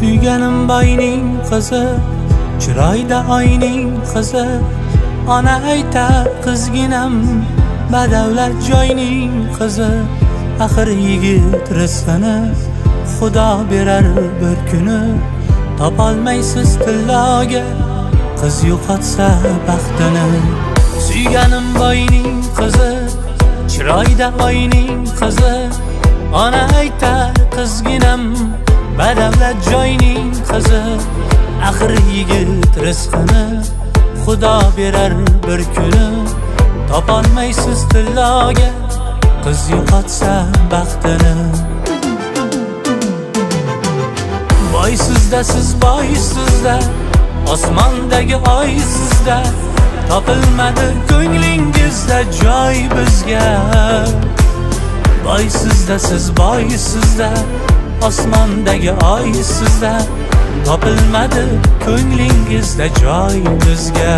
Suyganim boyning qizi, chiroyda oyning qizi. Ona aytar qizginam, badavlat joyning qizi. Axir yigit rizqini Xudo berar bir kuni. Topolmaysiz tilloga, qiz yo'qotsa baxtini. Suyganim boyning qizi, chiroyda oyning qizi. Ona aytar qizginam, badavlat joyning qizi. Axir yigit rizqini Xudo berar bir kuni. Topolmaysiz tilloga, qiz yo'qotsa baxtini. Boysizda siz boysizda, osmondagi oy sizda. Topilmadi ko'nglingizda joy bizga. Boysizda siz boysizda, osmondagi oy sizda. Topilmadi ko'nglingizda joy bizga.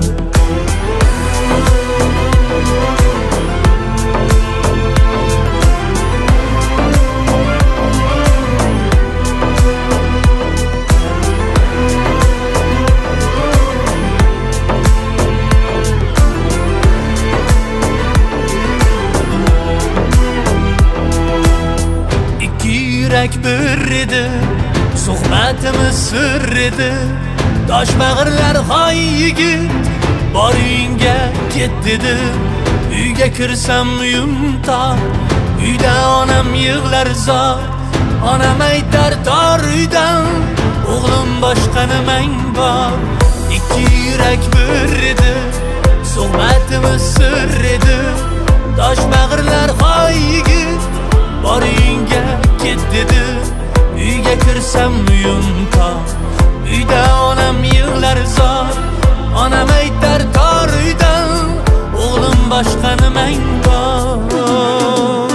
Yurak bir edi, suhbatimiz sir edi. Toshbag'irlar hoy yigit, boringga ket dedi. Uyga kirsam uyim tor, uyda onam yig'lar zor. Onam aytar tor uydan, o'g'lim boshqa nimang bor. Ikki yurak bir edi, suhbatimiz sir edi. Toshbag'irlar hoy yigit, boringga ket dedi. Uyga kirsam uyim tor, uyda onam yig'lar zor. Onam aytar tor uydan, o'g'lim boshqa nimang bor.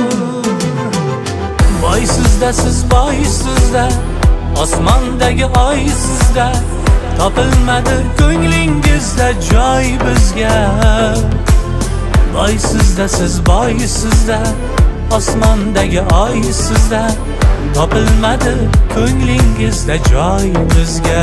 Boysizda siz boysizda, osmondagi oy sizda. Topilmadi ko'nglingizda joy bizga. Boysizda siz boysizda, osmondagi oy sizda. Topilmadi ko'nglingizda joy bizga.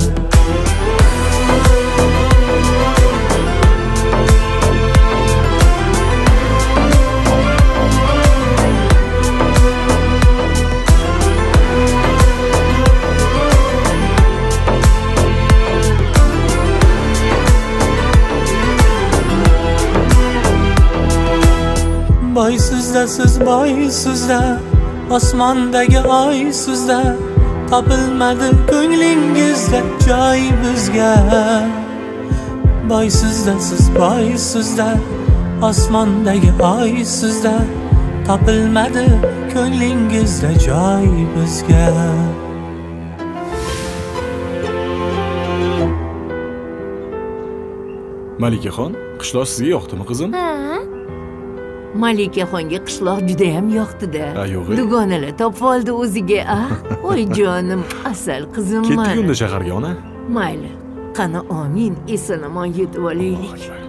Boysizda siz boysizda, osmondagi oy sizda. Topilmadi ko'nglingizda joy bizga. Boysizda siz boysizda, osmondagi oy sizda. Topilmadi ko'nglingizda joy bizga. Malikaxon, qishloq sizga yoqdimi qizim? Malikaxonga qishloq juda ham yoqdi-da. Yo'g'i. Dugonalar topib oldi o'ziga. Voy jonim, asal qizim. Ketdik unda shaharga ona. Mayli. Qani omin, eson-omon yetib olaylik.